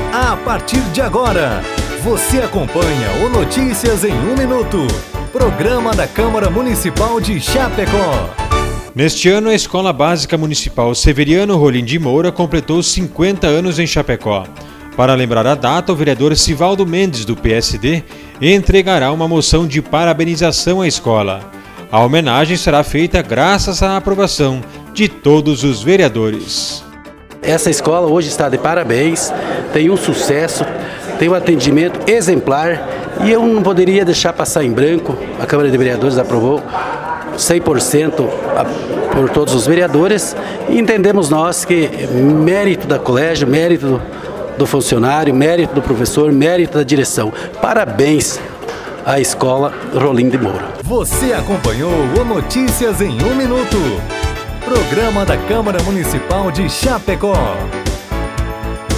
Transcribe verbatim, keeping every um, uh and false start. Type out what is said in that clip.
A partir de agora, você acompanha o Notícias em um Minuto, programa da Câmara Municipal de Chapecó. Neste ano, a Escola Básica Municipal Severiano Rolim de Moura completou cinquenta anos em Chapecó. Para lembrar a data, o vereador Sivaldo Mendes, do P S D, entregará uma moção de parabenização à escola. A homenagem será feita graças à aprovação de todos os vereadores. Essa escola hoje está de parabéns, tem um sucesso, tem um atendimento exemplar e eu não poderia deixar passar em branco. A Câmara de Vereadores aprovou cem por cento por todos os vereadores e entendemos nós que mérito da colégio, mérito do, do funcionário, mérito do professor, mérito da direção. Parabéns à Escola Rolim de Moura. Você acompanhou o Notícias em um Minuto, programa da Câmara Municipal de Chapecó.